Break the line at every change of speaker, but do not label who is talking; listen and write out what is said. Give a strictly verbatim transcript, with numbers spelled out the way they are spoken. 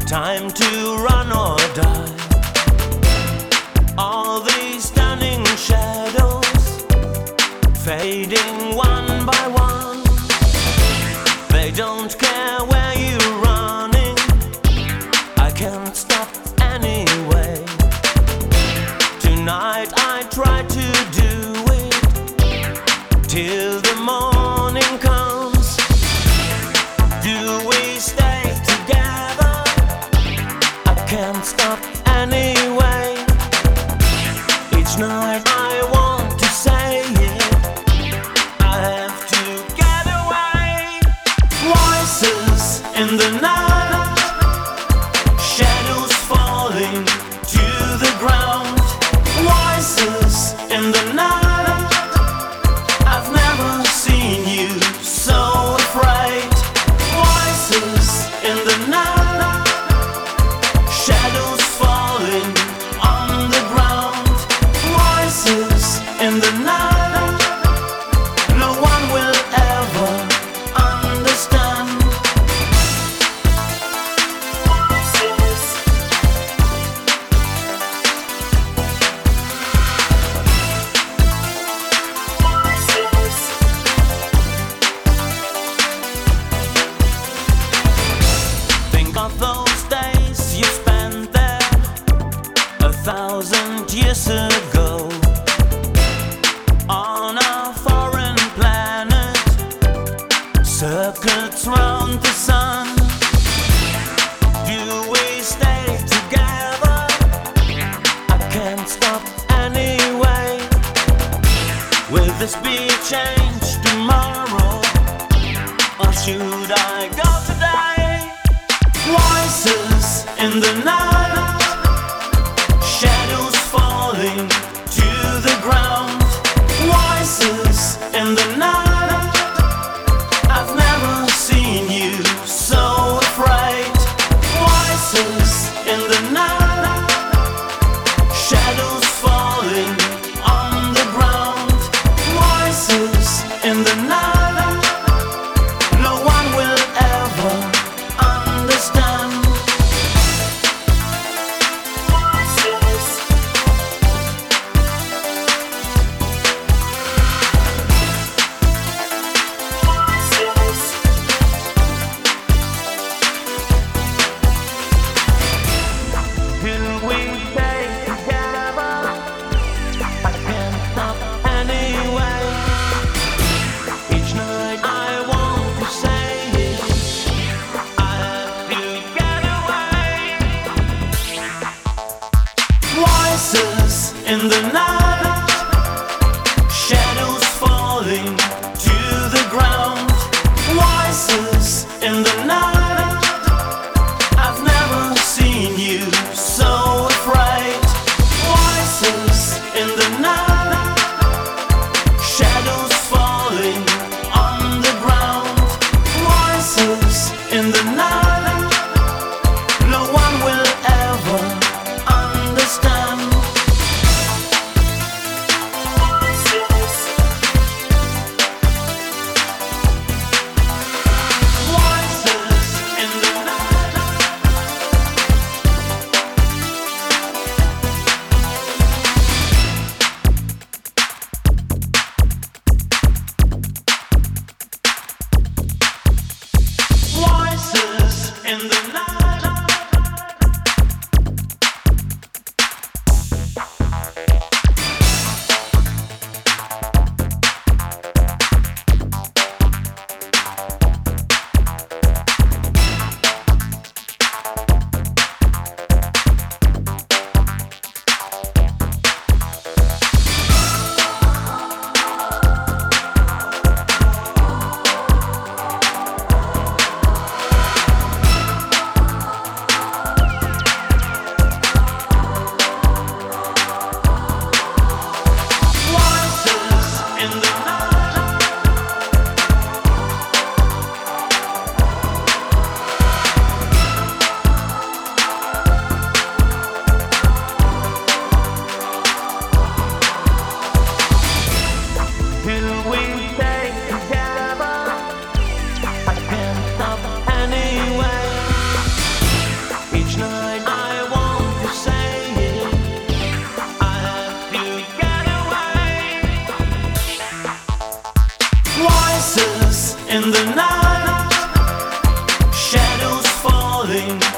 Time to run or die. All these stunning shadows fading one by one. They don't care where you're running. I can't stop anyway. Tonight I try to do it till the morning comes. Do we stay together? I can't stop anyway. Each night I want to say it. I have to get away. Voices in the night, shadows falling to the ground. Voices in the night, I've never seen you so afraid. Voices in the night, shadows falling on the ground. Voices in the night, no one will ever understand. Voices. Voices. Think of those days you spent there a thousand years ago, on a foreign planet, circles round the sun. Do we stay together? I can't stop anyway. Will this be changed tomorrow, or should I go today? Voices in the night, shadows falling to the ground. Voices in the night, I've never seen you so afraid. Voices in the night, shadows falling on the ground. Voices in the night, no one will ever understand. holding